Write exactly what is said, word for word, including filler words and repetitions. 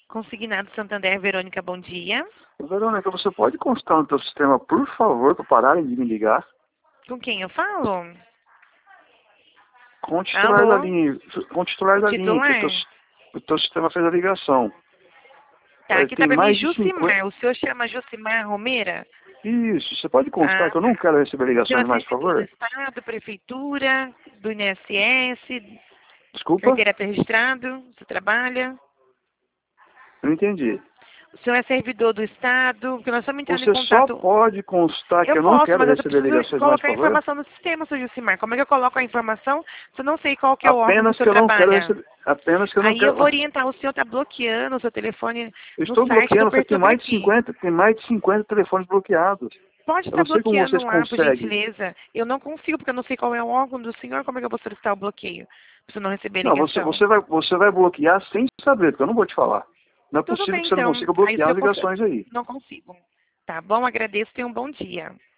Consignado Santander, Verônica, bom dia. Verônica, você pode constar no teu sistema, por favor, para pararem de me ligar? Com quem eu falo? Com o titular Alô? da linha, com o titular O da linha, que o teu, titular? o teu sistema fez a ligação. Tá, É, aqui tá tem pra mim mais de Jucimar. cinquenta... O senhor chama Jucimar Romeira? Isso, você pode constar Ah, que eu não tá. quero receber O senhor ligações é mais, por servidor do favor? Estado, Prefeitura, do I N S S, Desculpa? carteira registrado, você trabalha? Não entendi. O senhor é servidor do Estado, porque nós estamos entrando em Você só contato... pode constar que Eu eu não posso, quero mas eu só receber preciso ligações mais, colocar a por favor? informação no sistema, seu Jucimar. Como é que eu coloco a informação se eu não sei qual que é o órgão que o Apenas senhor que eu não quero trabalha? receber... Apenas que eu não Aí eu vou quero... orientar, o senhor está bloqueando o seu telefone Eu no estou site do bloqueando, só que tem Perturba mais de Aqui. cinquenta, tem mais de cinquenta telefones bloqueados. Pode Eu estar não sei como bloqueando vocês lá, por conseguem. gentileza. Eu não consigo, porque eu não sei qual é o órgão do senhor, como é que eu vou solicitar o bloqueio? Para você não receber Não, você, ligação. você, vai, você vai bloquear sem saber, porque eu não vou te falar. Não é Tudo possível bem, que você não então. consiga Aí o bloquear senhor as cons- ligações aí. não consigo. Tá bom, agradeço, tenha um bom dia.